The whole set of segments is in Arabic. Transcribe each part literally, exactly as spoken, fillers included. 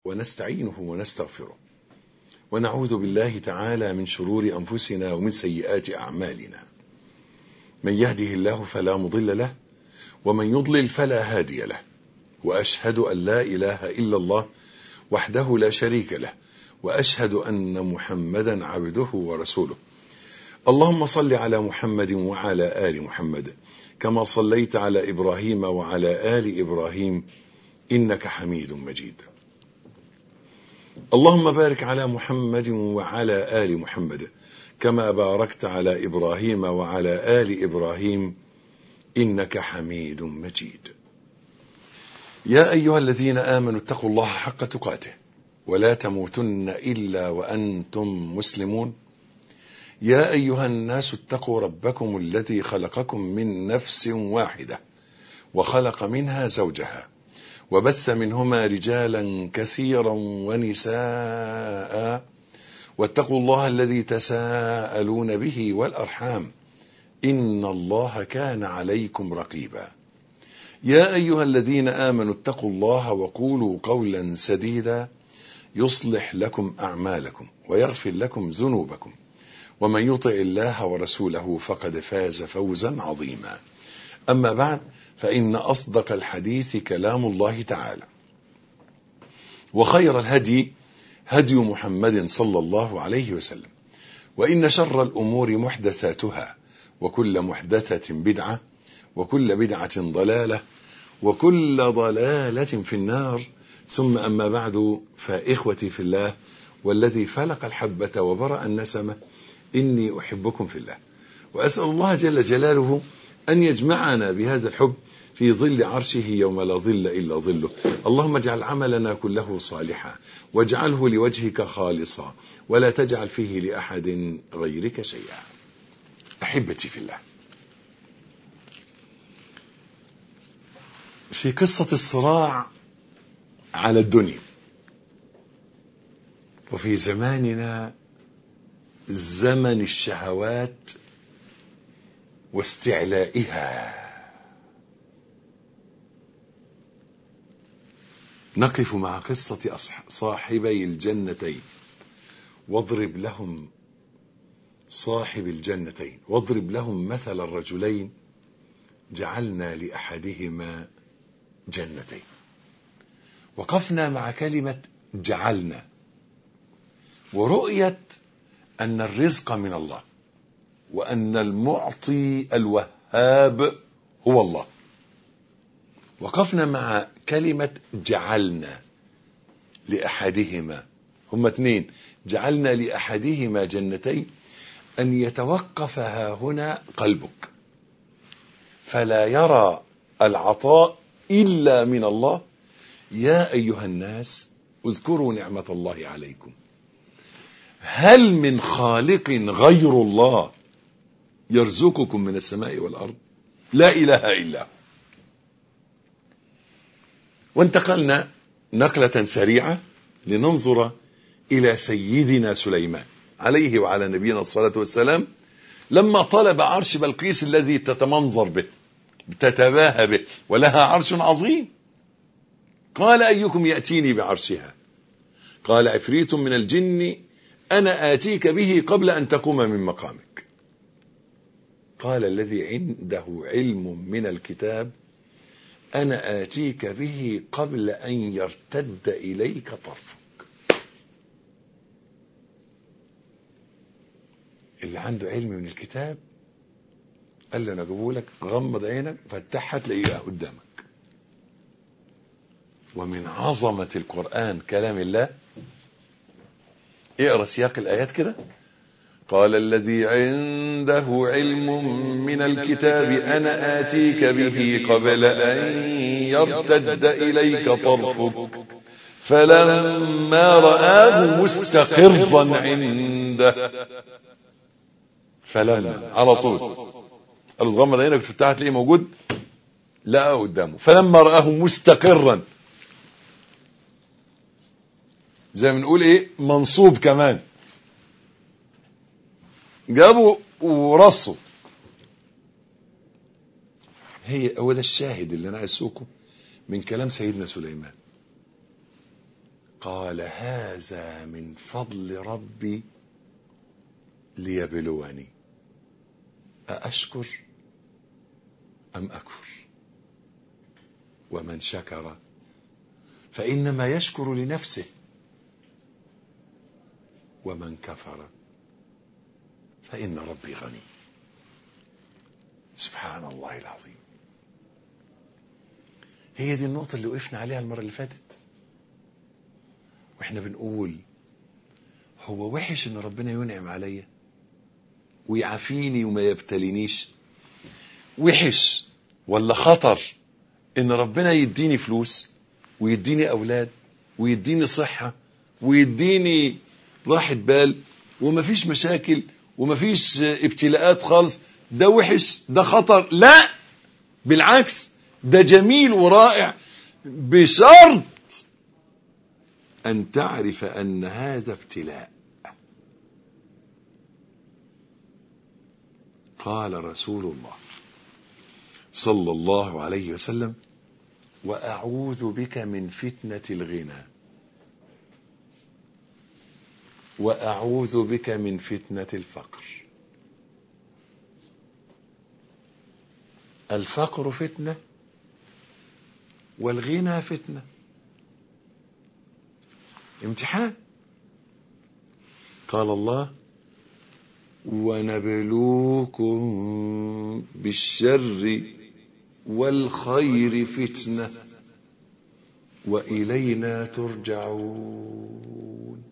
ونستعينه ونستغفره، ونعوذ بالله تعالى من شرور أنفسنا ومن سيئات أعمالنا. من يهده الله فلا مضل له، ومن يضلل فلا هادي له، وأشهد أن لا إله إلا الله وحده لا شريك له، وأشهد أن محمدا عبده ورسوله. اللهم صل على محمد وعلى آل محمد كما صليت على إبراهيم وعلى آل إبراهيم إنك حميد مجيد. اللهم بارك على محمد وعلى آل محمد كما باركت على إبراهيم وعلى آل إبراهيم إنك حميد مجيد. يا أيها الذين آمنوا اتقوا الله حق تقاته ولا تموتن إلا وأنتم مسلمون. يا أيها الناس اتقوا ربكم الذي خلقكم من نفس واحدة وخلق منها زوجها وبث منهما رجالا كثيرا ونساء، واتقوا الله الذي تساءلون به والأرحام إن الله كان عليكم رقيبا. يا أيها الذين آمنوا اتقوا الله وقولوا قولا سديدا يصلح لكم أعمالكم ويغفر لكم ذنوبكم، ومن يطع الله ورسوله فقد فاز فوزا عظيما. أما بعد، فإن أصدق الحديث كلام الله تعالى، وخير الهدي هدي محمد صلى الله عليه وسلم، وإن شر الأمور محدثاتها، وكل محدثة بدعة، وكل بدعة ضلالة، وكل ضلالة في النار. ثم أما بعد، فإخوتي في الله والذي فلق الحبة وبرأ النسمة، إني أحبكم في الله، وأسأل الله جل جلاله أن يجمعنا بهذا الحب في ظل عرشه يوم لا ظل إلا ظله. اللهم اجعل عملنا كله صالحا، واجعله لوجهك خالصا، ولا تجعل فيه لأحد غيرك شيئا. أحبتي في الله، في قصة الصراع على الدنيا، وفي زماننا زمن الشهوات واستعلائها، نقف مع قصة صاحبي الجنتين. واضرب لهم صاحب الجنتين واضرب لهم مثل الرجلين جعلنا لأحدهما جنتين. وقفنا مع كلمة جعلنا، ورؤية أن الرزق من الله، وأن المعطي الوهاب هو الله. وقفنا مع كلمة جعلنا لأحدهما، هم اثنين، جعلنا لأحدهما جنتين، أن يتوقف هنا قلبك فلا يرى العطاء إلا من الله. يا أيها الناس اذكروا نعمة الله عليكم، هل من خالق غير الله يرزقكم من السماء والأرض؟ لا إله إلا هو. وانتقلنا نقلة سريعة لننظر إلى سيدنا سليمان عليه وعلى نبينا الصلاة والسلام، لما طلب عرش بلقيس الذي تتمنظر به تتباهى به، ولها عرش عظيم. قال أيكم يأتيني بعرشها؟ قال عفريت من الجن أنا آتيك به قبل أن تقوم من مقامك. قال الذي عنده علم من الكتاب أنا آتيك به قبل أن يرتد إليك طرفك. اللي عنده علم من الكتاب قال له أنا أجيبه لك، غمض عينك فتحها تلاقيها قدامك. ومن عظمة القرآن كلام الله، اقرأ سياق الآيات كده. قال الذي عنده علم من الكتاب أنا آتيك به قبل أن يرتد إليك طرفك فلما رآه مستقرا عنده فلما على طول قال غمض عينك فتحها تلاقيه موجود، لا قدامه. فلما رآه مستقرا، زي ما نقول ايه، منصوب كمان، جابوا ورصوا. هي هو ده الشاهد اللي انا اسوقه من كلام سيدنا سليمان. قال هذا من فضل ربي ليبلوني أأشكر أم أكفر. ومن شكر فإنما يشكر لنفسه ومن كفر فإن ربي غني. سبحان الله العظيم. هي دي النقطة اللي وقفنا عليها المرة اللي فاتت واحنا بنقول هو وحش ان ربنا ينعم عليا ويعافيني وما يبتلينيش؟ وحش ولا خطر ان ربنا يديني فلوس ويديني اولاد ويديني صحة ويديني راحة بال ومفيش مشاكل ومفيش ابتلاءات خالص؟ ده وحش؟ ده خطر؟ لا بالعكس، ده جميل ورائع، بشرط أن تعرف أن هذا ابتلاء. قال رسول الله صلى الله عليه وسلم وأعوذ بك من فتنة الغنى وأعوذ بك من فتنة الفقر. الفقر فتنة والغنى فتنة، امتحان. قال الله ونبلوكم بالشر والخير فتنة وإلينا ترجعون.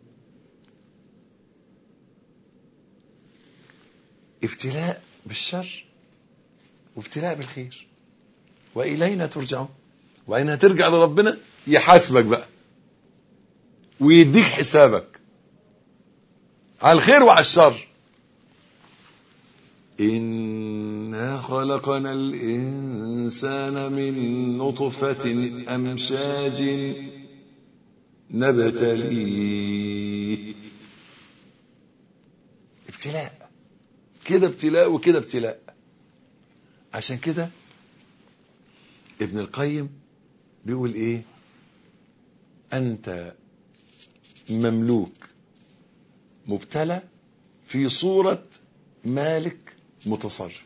ابتلاء بالشر وابتلاء بالخير وإلينا ترجعون. وإن هترجع لربنا يحاسبك بقى ويديك حسابك على الخير وعلى الشر. إنا خلقنا الإنسان من نطفة أمشاج نبتليه. ابتلاء، كده ابتلاء وكده ابتلاء. عشان كده ابن القيم بيقول ايه؟ انت مملوك مبتلى في صورة مالك متصرف.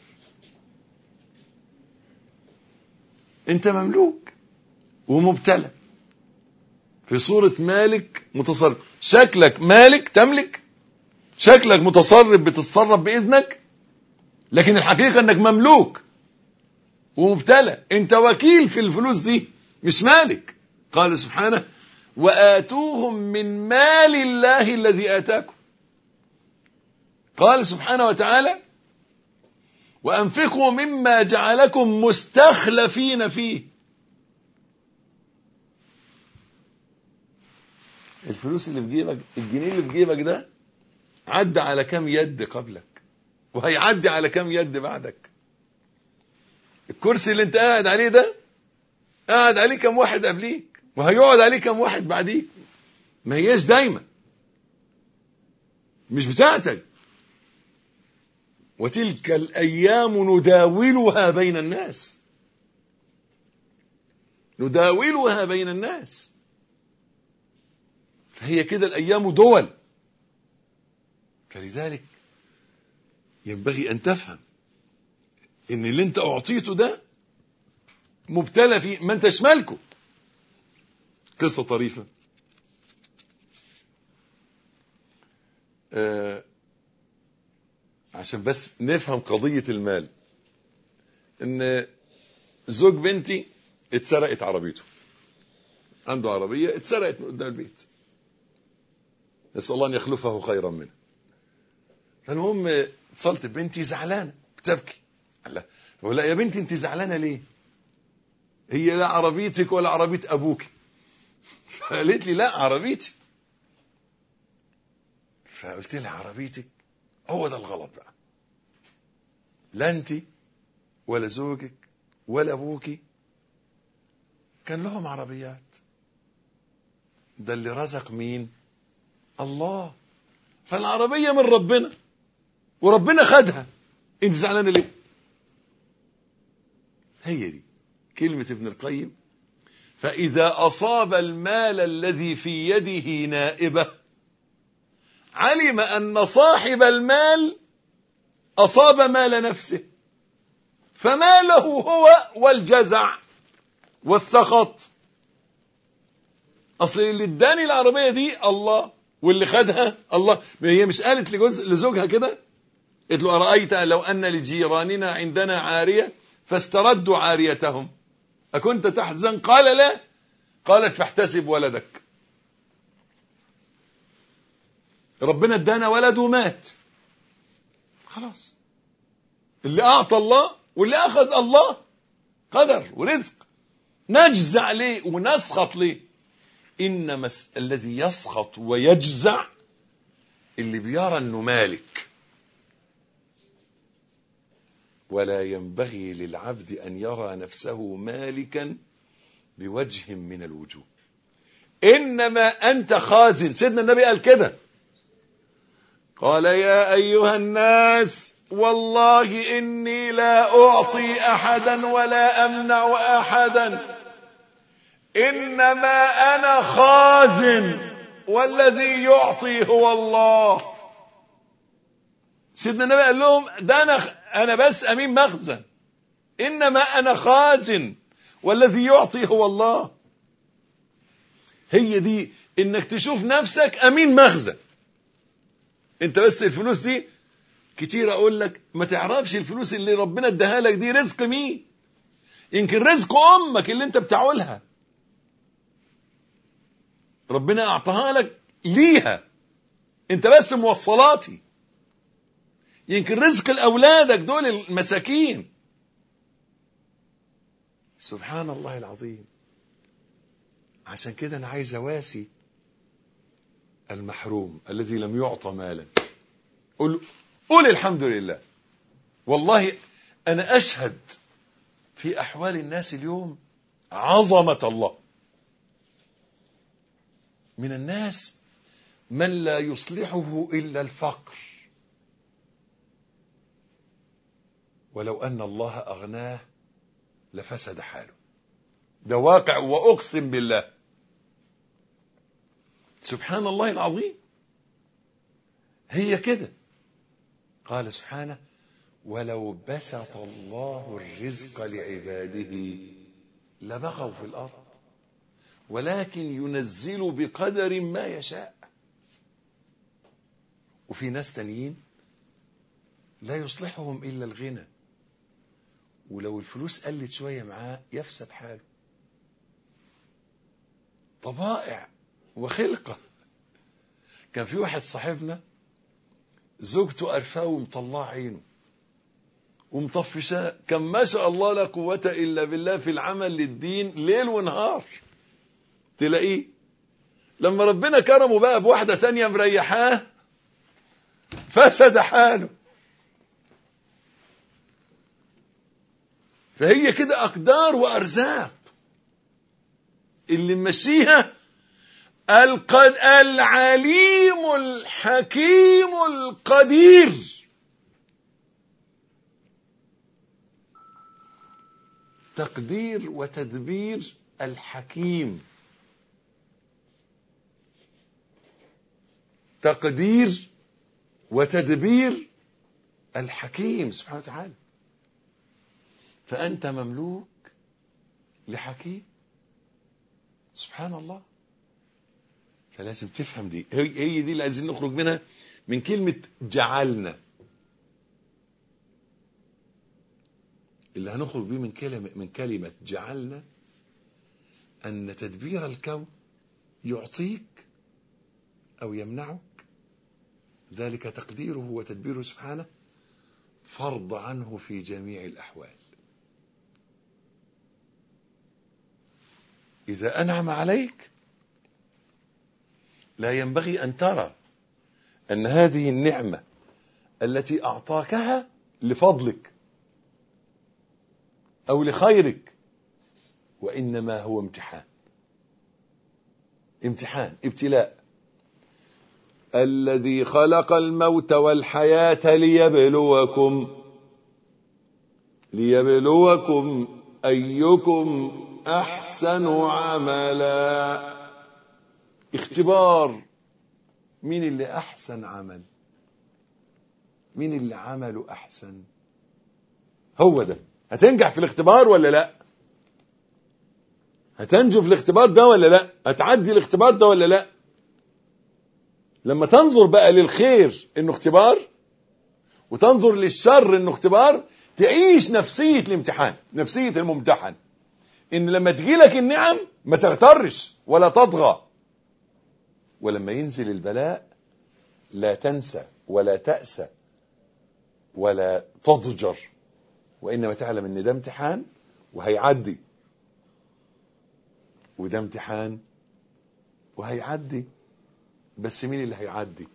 انت مملوك ومبتلى في صورة مالك متصرف. شكلك مالك تملك، شكلك متصرف بتتصرف بإذنك، لكن الحقيقة انك مملوك ومبتلى. انت وكيل في الفلوس دي مش مالك. قال سبحانه وآتوهم من مال الله الذي آتاكم. قال سبحانه وتعالى وأنفقوا مما جعلكم مستخلفين فيه. الفلوس اللي في جيبك، الجنيه اللي في جيبك ده عدى على كم يد قبلك وهيعدي على كم يد بعدك. الكرسي اللي انت قاعد عليه ده قاعد عليه كم واحد قبليك وهيقعد عليه كم واحد بعديك. ما هياش دايما، مش بتاعتك. وتلك الأيام نداولها بين الناس، نداولها بين الناس. فهي كده الأيام دول. فلذلك ينبغي أن تفهم إن اللي أنت أعطيته ده مبتلى فيه، ما أنتش مالكه. قصة طريفة. آه عشان بس نفهم قضية المال. إن زوج بنتي اتسرقت عربيته، عنده عربية اتسرقت من قدام البيت، نسأل الله أن يخلفه خيرا منه. فالمهم اتصلت ببنتي زعلانة بتبكي. قال لها لا يا بنتي انت زعلانة ليه؟ هي لا عربيتك ولا عربية أبوك. قالت لي لا عربيتي. فقلت لها عربيتك؟ هو ده الغلط بقى. لا انت ولا زوجك ولا أبوك كان لهم عربيات. ده اللي رزق مين؟ الله. فالعربية من ربنا وربنا خدها، انت زعلانة ليه؟ هي دي كلمة ابن القيم فإذا أصاب المال الذي في يده نائبة علم أن صاحب المال أصاب مال نفسه، فما له هو والجزع والسخط. أصل اللي اداني العربية دي الله، واللي خدها الله. هي مش قالت لجوز لزوجها كده؟ قالت له أرأيت لو أن لجيراننا عندنا عارية فاستردوا عاريتهم أكنت تحزن؟ قال لا. قالت فاحتسب ولدك. ربنا ادانا ولد ومات، خلاص. اللي أعطى الله واللي أخذ الله، قدر ورزق. نجزع ليه ونسخط ليه؟ إنما الذي يسخط ويجزع اللي بيرى أنه مالك. ولا ينبغي للعبد أن يرى نفسه مالكا بوجه من الوجوه، إنما أنت خازن. سيدنا النبي قال كده، قال يا أيها الناس والله إني لا أعطي أحدا ولا أمنع أحدا، إنما أنا خازن والذي يعطي هو الله. سيدنا النبي قال لهم ده أنا أنا بس أمين مخزن، إنما أنا خازن والذي يعطي هو الله. هي دي إنك تشوف نفسك أمين مخزن. أنت بس الفلوس دي كتير أقول لك ما تعرفش الفلوس اللي ربنا اداها لك دي رزق مين. يمكن رزق أمك اللي أنت بتعولها، ربنا أعطاها لك ليها، أنت بس موصلاتي. يمكن رزق الأولادك دول المساكين. سبحان الله العظيم. عشان كده أنا عايز أواسي المحروم الذي لم يعطى مالا. قل, قل الحمد لله. والله أنا أشهد في أحوال الناس اليوم عظمة الله. من الناس من لا يصلحه إلا الفقر، ولو أن الله أغناه لفسد حاله. ده واقع وأقسم بالله. سبحان الله العظيم. هي كده. قال سبحانه ولو بسط الله الرزق لعباده لبغوا في الأرض ولكن ينزل بقدر ما يشاء. وفي ناس تانيين لا يصلحهم إلا الغنى، ولو الفلوس قلت شوية معاه يفسد حاله. طبائع وخلقة. كان في واحد صاحبنا زوجته قرفاه ومطلع عينه ومطفشاه، كان ما شاء الله لا قوة إلا بالله في العمل للدين ليل ونهار. تلاقيه لما ربنا كرمه بقى بواحدة تانية مريحاه فسد حاله. فهي كده أقدار وأرزاق اللي مشيها القد العليم الحكيم القدير. تقدير وتدبير الحكيم. تقدير وتدبير الحكيم سبحانه وتعالى. فأنت مملوك لحكيم سبحان الله. فلازم تفهم دي. هي دي اللي عايزين نخرج منها من كلمة جعلنا. اللي هنخرج بيه من كلمة من كلمة جعلنا أن تدبير الكون يعطيك أو يمنعك، ذلك تقديره وتدبيره سبحانه فرض عنه في جميع الأحوال. إذا أنعم عليك لا ينبغي أن ترى أن هذه النعمة التي أعطاكها لفضلك أو لخيرك، وإنما هو امتحان. امتحان ابتلاء. الذي خلق الموت والحياة ليبلوكم ليبلوكم أيكم أحسن عملا. اختبار مين اللي أحسن عمل، مين اللي عمله أحسن. هو ده. هتنجح في الاختبار ولا لا؟ هتنجو في الاختبار ده ولا لا؟ هتعدي الاختبار ده ولا لا؟ لما تنظر بقى للخير انه اختبار وتنظر للشر انه اختبار، تعيش نفسية الامتحان، نفسية الممتحن، ان لما تجيلك النعم ما تغترش ولا تطغى، ولما ينزل البلاء لا تنسى ولا تأسى ولا تضجر، وإنما تعلم ان ده امتحان وهيعدي، وده امتحان وهيعدي. بس مين اللي هيعدي؟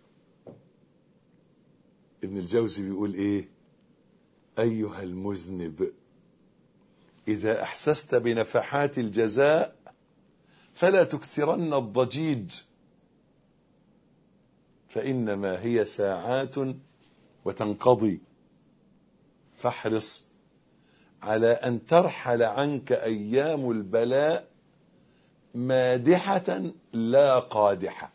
ابن الجوزي بيقول ايه؟ ايها المذنب اذا احسست بنفحات الجزاء فلا تكثرن الضجيج، فانما هي ساعات وتنقضي، فاحرص على ان ترحل عنك ايام البلاء مادحة لا قادحة.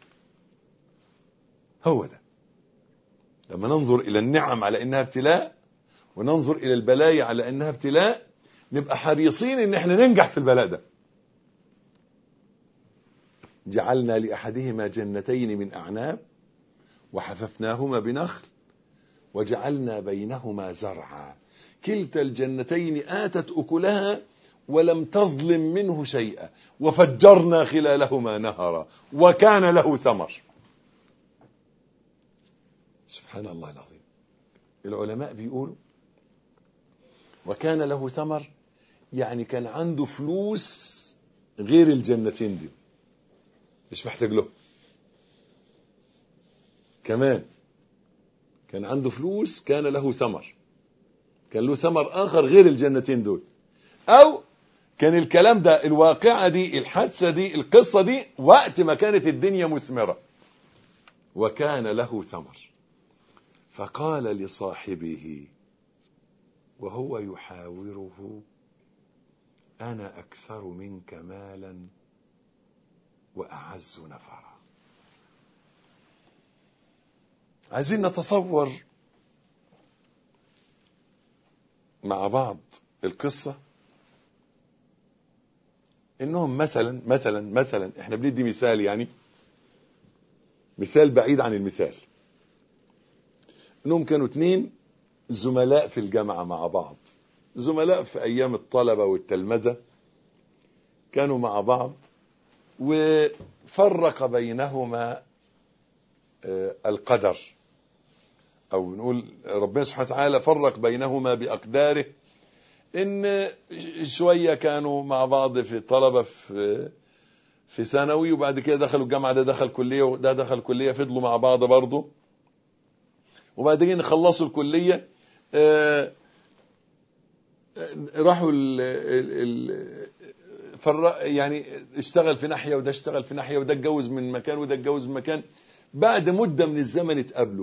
هو ده. لما ننظر الى النعم على انها ابتلاء وننظر الى البلايا على انها ابتلاء، نبقى حريصين ان احنا ننجح في البلاء ده. جعلنا لاحدهما جنتين من اعناب وحففناهما بنخل وجعلنا بينهما زرعا كلتا الجنتين آتت أكلها ولم تظلم منه شيئا وفجرنا خلالهما نهرا وكان له ثمر. سبحان الله العظيم. العلماء بيقولوا وكان له ثمر، يعني كان عنده فلوس غير الجنتين دي، مش محتاج له. كمان كان عنده فلوس، كان له ثمر، كان له ثمر آخر غير الجنتين دول. أو كان الكلام ده، الواقعة دي، الحادثة دي، القصة دي وقت ما كانت الدنيا مثمرة. وكان له ثمر، فقال لصاحبه وهو يحاوره أنا أكثر منك مالا وأعز نفرا. عايزين نتصور مع بعض القصة، انهم مثلا مثلا مثلا احنا بندي مثال، يعني مثال بعيد عن المثال، انهم كانوا اتنين زملاء في الجامعة مع بعض، زملاء في ايام الطلبة والتلمذة، كانوا مع بعض وفرق بينهما القدر، او نقول ربنا سبحانه وتعالى فرق بينهما بأقداره، ان شوية كانوا مع بعض في طلبة في في ثانوي، وبعد كده دخلوا الجامعة، ده دخل كلية وده دخل كلية، فضلوا مع بعض برضه، وبعدين خلصوا الكلية آه راحوا ال ال فرق، يعني اشتغل في ناحية وده اشتغل في ناحية، وده اتجوز من مكان وده اتجوز من مكان. بعد مدة من الزمن اتقابلوا،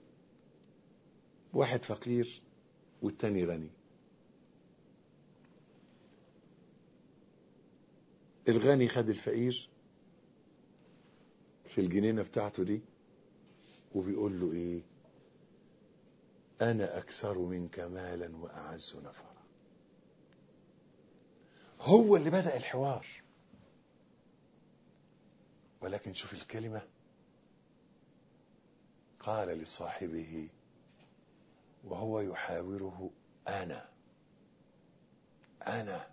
واحد فقير والتاني غني. الغني خد الفقير في الجنينة بتاعته دي وبيقول له ايه؟ انا اكثر منك مالا واعز نفرا. هو اللي بدأ الحوار، ولكن شوف الكلمة، قال لصاحبه وهو يحاوره انا انا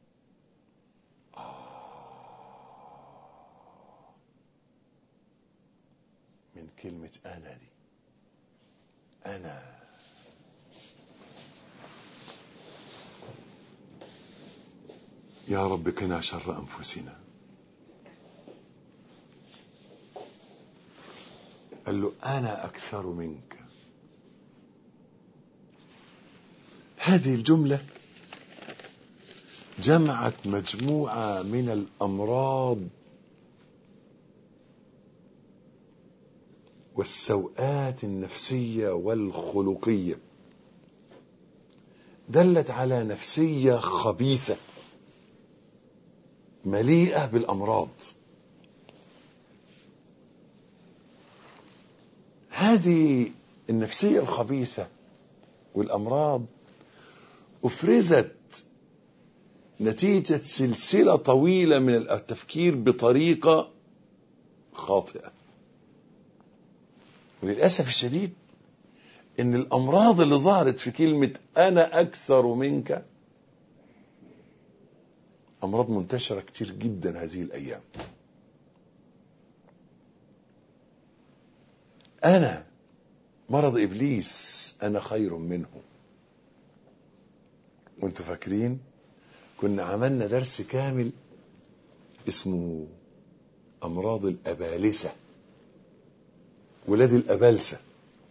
من كلمة أنا دي، أنا يا رب قنا شر أنفسنا. قال له أنا أكثر منك. هذه الجملة جمعت مجموعة من الأمراض والسوءات النفسية والخلقية، دلت على نفسية خبيثة مليئة بالأمراض. هذه النفسية الخبيثة والأمراض أفرزت نتيجة سلسلة طويلة من التفكير بطريقة خاطئة. وللأسف الشديد إن الأمراض اللي ظهرت في كلمة أنا أكثر منك أمراض منتشرة كتير جدا هذه الأيام. أنا مرض إبليس، أنا خير منه. وانتوا فاكرين كنا عملنا درس كامل اسمه أمراض الأبالسة، ولاد الأبالسة.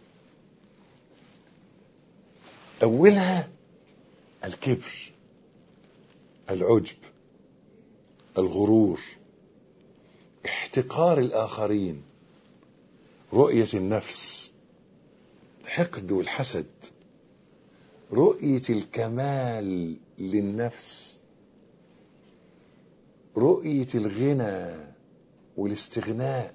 أولها الكبر، العجب، الغرور، احتقار الآخرين، رؤية النفس، الحقد والحسد، رؤية الكمال للنفس، رؤية الغنى والاستغناء،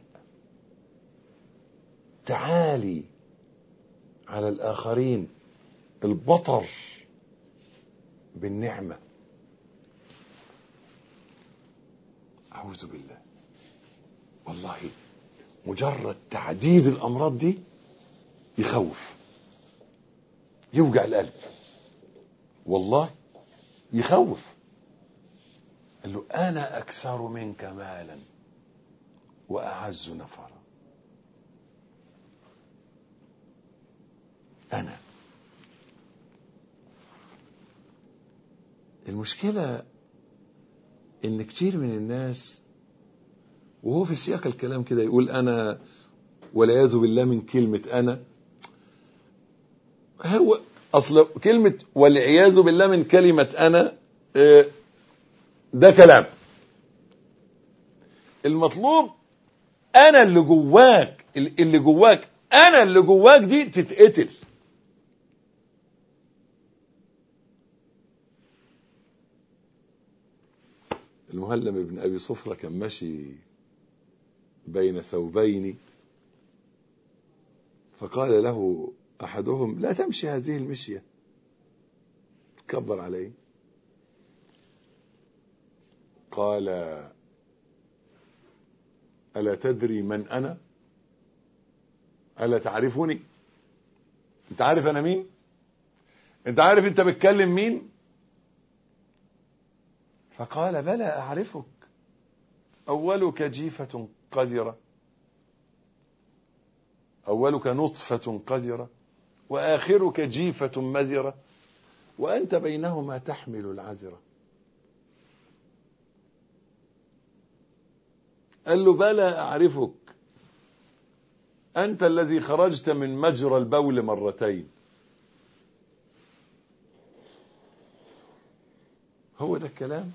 تعالي على الآخرين، البطر بالنعمة. أعوذ بالله. والله مجرد تعديد الأمراض دي يخوف، يوجع القلب، والله يخوف. قال له أنا أكثر منك مالا وأعز نفرا. أنا المشكلة إن كتير من الناس وهو في سياق الكلام كده يقول أنا، والعياذ بالله من كلمة أنا. هو أصل كلمة والعياذ بالله من كلمة أنا ده كلام. المطلوب أنا اللي جواك، اللي جواك أنا اللي جواك دي تتقتل. المهلم بن أبي صفرة كان ماشي بين ثوبين، فقال له أحدهم لا تمشي هذه المشية، كبر عليه. قال ألا تدري من أنا؟ ألا تعرفني؟ أنت عارف أنا مين؟ أنت عارف أنت بتكلم مين؟ فقال بلى أعرفك، أولك جيفة قذرة، أولك نطفة قذرة، وآخرك جيفة مذرة، وأنت بينهما تحمل العذرة. قال له بلى أعرفك، أنت الذي خرجت من مجرى البول مرتين. هو ده الكلام.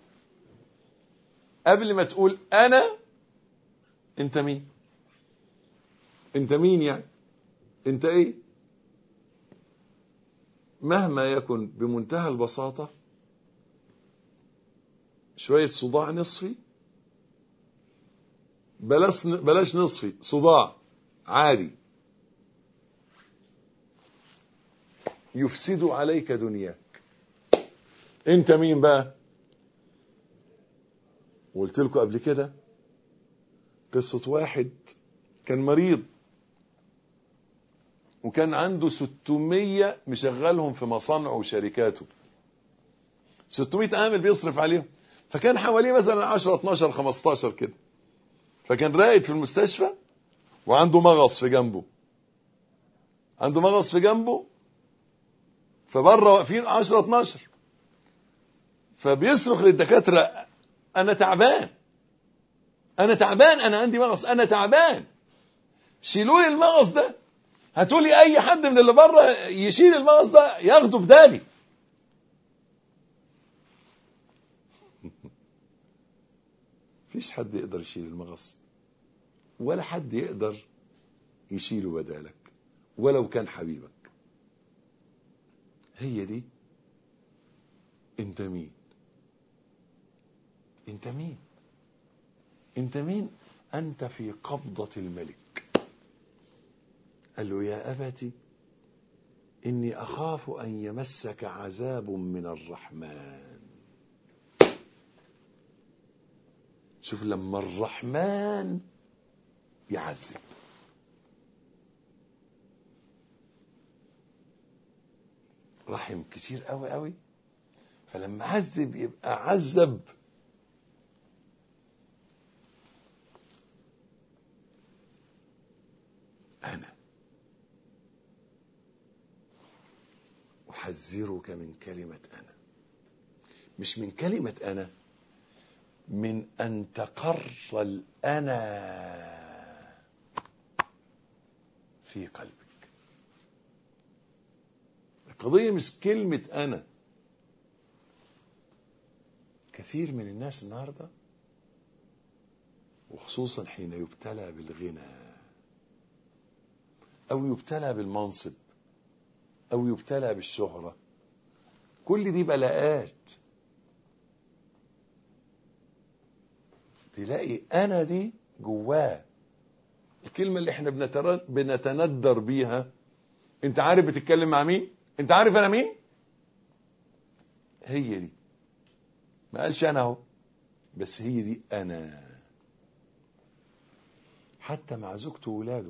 قبل ما تقول أنا، أنت مين؟ أنت مين يعني؟ أنت إيه؟ مهما يكن بمنتهى البساطة شوية صداع نصفي، بلاش بلاش نصفي، صداع عادي يفسد عليك دنياك. انت مين بقى؟ قلت لكم قبل كده قصة واحد كان مريض وكان عنده ستمية مشغلهم في مصانعه وشركاته، ستمية عامل بيصرف عليهم، فكان حواليه مثلا عشرة اتناشر خمستاشر كده. فكان راقد في المستشفى وعنده مغص في جنبه، عنده مغص في جنبه، فبره واقفين عشرة اتناشر، فبيصرخ للدكاترة انا تعبان، انا تعبان، انا عندي مغص، انا تعبان، شيلوا لي المغص ده، هاتوا لي اي حد من اللي بره يشيل المغص ده ياخده بدالي. مفيش حد يقدر يشيل المغص، ولا حد يقدر يشيله بدالك ولو كان حبيبك. هي دي انت مين. انت مين؟ انت مين؟ انت في قبضة الملك. قال له يا أبتي إني أخاف أن يمسك عذاب من الرحمن. شوف لما الرحمن يعذب. رحم كتير قوي قوي، فلما عذب يبقى عذب أنا. أحذرك من كلمة أنا، مش من كلمة أنا، من أن تقر الأنا في قلبك. القضية مش كلمة أنا. كثير من الناس النهاردة وخصوصا حين يبتلى بالغنى أو يبتلى بالمنصب أو يبتلى بالشهرة، كل دي بلاءات، تلاقي أنا دي جواه. الكلمة اللي احنا بنتندر بيها، انت عارف بتتكلم مع مين؟ انت عارف انا مين؟ هي دي. ما قالش انا اهو، بس هي دي انا. حتى مع زوجته وولاده،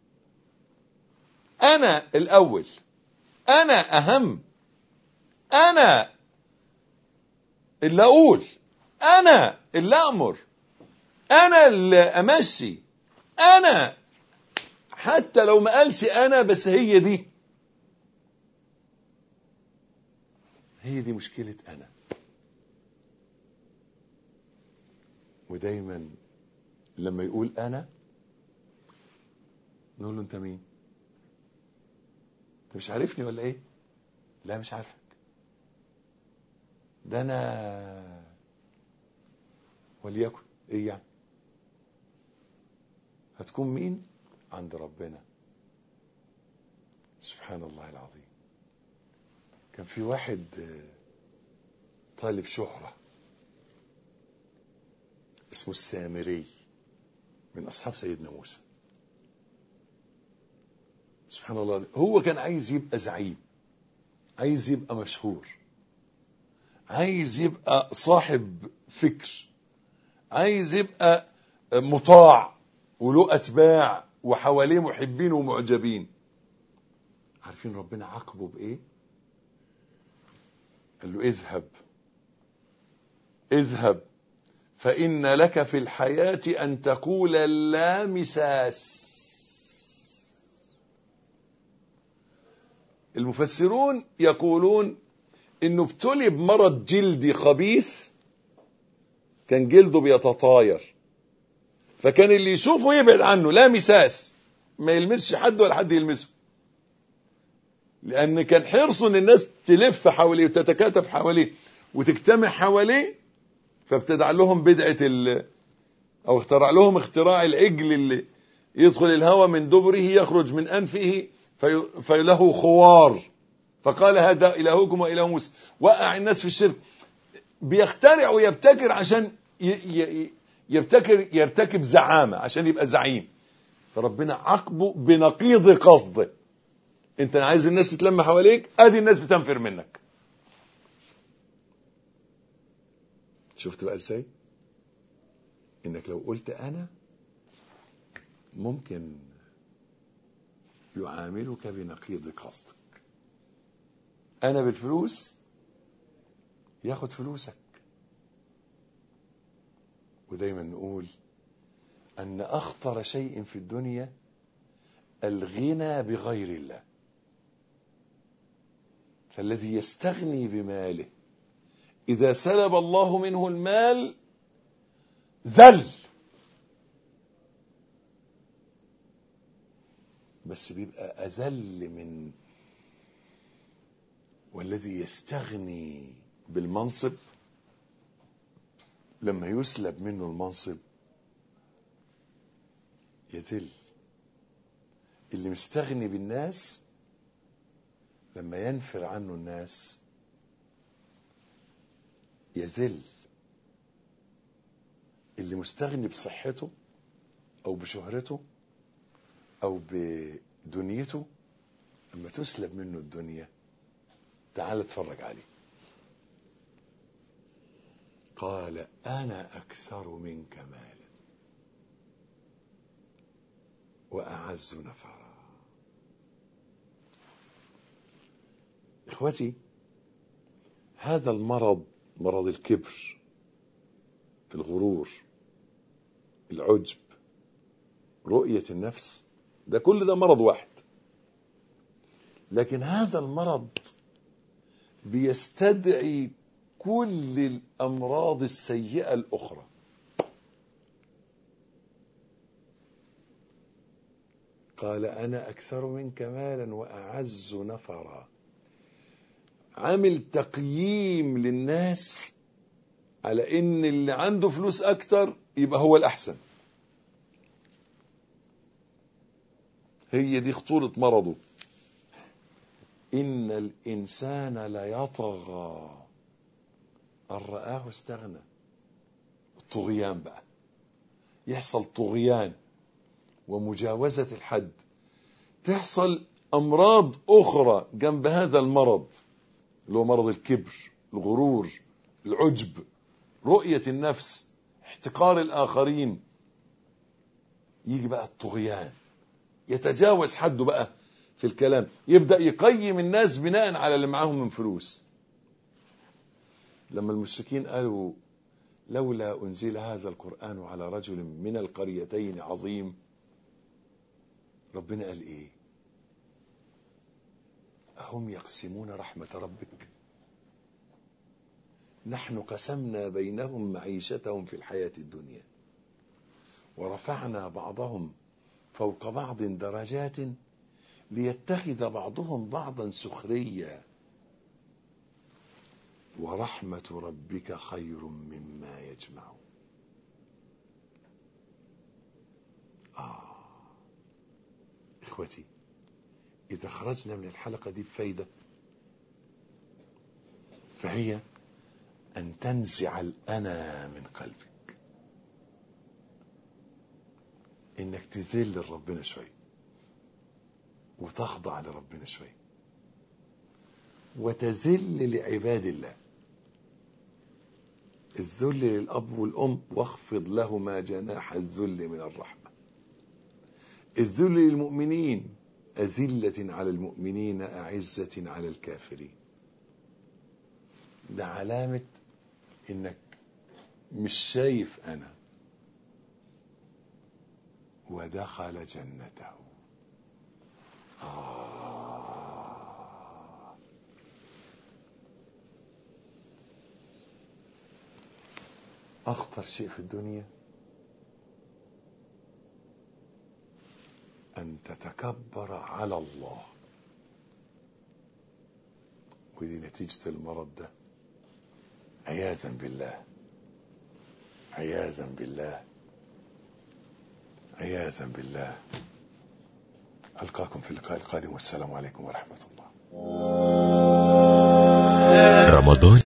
انا الاول، انا اهم، انا اللي اقول، انا اللي امر، انا اللي امشي، انا. حتى لو ما قالش انا، بس هي دي، هي دي مشكلة انا. ودايما لما يقول انا نقول له انت مين؟ انت مش عارفني ولا ايه؟ لا مش عارفك. ده انا وليكن ايه يعني؟ هتكون مين عند ربنا سبحان الله العظيم. كان في واحد طالب شهرة اسمه السامري من أصحاب سيدنا موسى. سبحان الله، هو كان عايز يبقى زعيم، عايز يبقى مشهور، عايز يبقى صاحب فكر، عايز يبقى مطاع وله أتباع وحواليه محبين ومعجبين. عارفين ربنا عاقبه بإيه؟ قال له اذهب اذهب فإن لك في الحياة أن تقول لا مساس. المفسرون يقولون انه ابتلي بمرض جلدي خبيث، كان جلده بيتطاير، فكان اللي يشوفه يبعد عنه، لا مساس، ما يلمسش حد ولا حد يلمسه، لان كان حرصه ان الناس تلف حواليه وتتكاتف حواليه وتجتمع حواليه، فابتدع لهم بدعة ال او اخترع لهم اختراع العجل اللي يدخل الهواء من دبره يخرج من انفه في فله خوار، فقال هذا الهكم واله موسى. وقع الناس في الشرك، بيخترع ويبتكر عشان يبتكر يرتكب زعامة عشان يبقى زعيم، فربنا عاقبه بنقيض قصده. انت عايز الناس تتلم حواليك، ادي الناس بتنفر منك. شفت بقى ازاي انك لو قلت انا ممكن يعاملك بنقيض قصدك. انا بالفلوس ياخد فلوسك. ودايما نقول ان اخطر شيء في الدنيا الغنى بغير الله، فالذي يستغني بماله اذا سلب الله منه المال ذل، بس بيبقى اذل من. والذي يستغني بالمنصب لما يسلب منه المنصب يذل. اللي مستغني بالناس لما ينفر عنه الناس يذل. اللي مستغني بصحته او بشهرته او بدنيته، اما تسلب منه الدنيا تعال اتفرج عليه. قال انا اكثر منك مالا واعز نفرا. اخوتي، هذا المرض، مرض الكبر، الغرور، العجب، رؤية النفس، ده كل ده مرض واحد. لكن هذا المرض بيستدعي كل الأمراض السيئة الأخرى. قال أنا أكثر منك مالا وأعز نفرا. عامل تقييم للناس على إن اللي عنده فلوس أكتر يبقى هو الأحسن. هي دي خطورة مرضه. إن الإنسان ليطغى أن رآه استغنى. الطغيان بقى، يحصل طغيان ومجاوزة الحد، تحصل أمراض أخرى جنب هذا المرض اللي هو مرض الكبر، الغرور، العجب، رؤية النفس، احتقار الآخرين. يجي بقى الطغيان، يتجاوز حده بقى في الكلام، يبدأ يقيم الناس بناء على اللي معاهم من فلوس. لما المشركين قالوا لولا أنزل هذا القرآن على رجل من القريتين عظيم، ربنا قال إيه؟ أهم يقسمون رحمة ربك نحن قسمنا بينهم معيشتهم في الحياة الدنيا ورفعنا بعضهم فوق بعض درجات ليتخذ بعضهم بعضا سخريا ورحمة ربك خير مما يجمعون. آه إخوتي، إذا خرجنا من الحلقة دي بفايدة، فهي أن تنزع الأنا من قلبك، إنك تذل لربنا شوي وتخضع لربنا شوي وتذل لعباد الله. الذل للأب والأم واخفض لهما جناح الذل من الرحمة. الذل للمؤمنين أذلة على المؤمنين أعزة على الكافرين. ده علامة إنك مش شايف أنا. ودخل جنته. آه. أخطر شيء في الدنيا أن تتكبر على الله، ودي نتيجة المرض ده. عياذا بالله، عياذا بالله، عياذا بالله. ألقاكم في اللقاء القادم، والسلام عليكم ورحمة الله. رمضان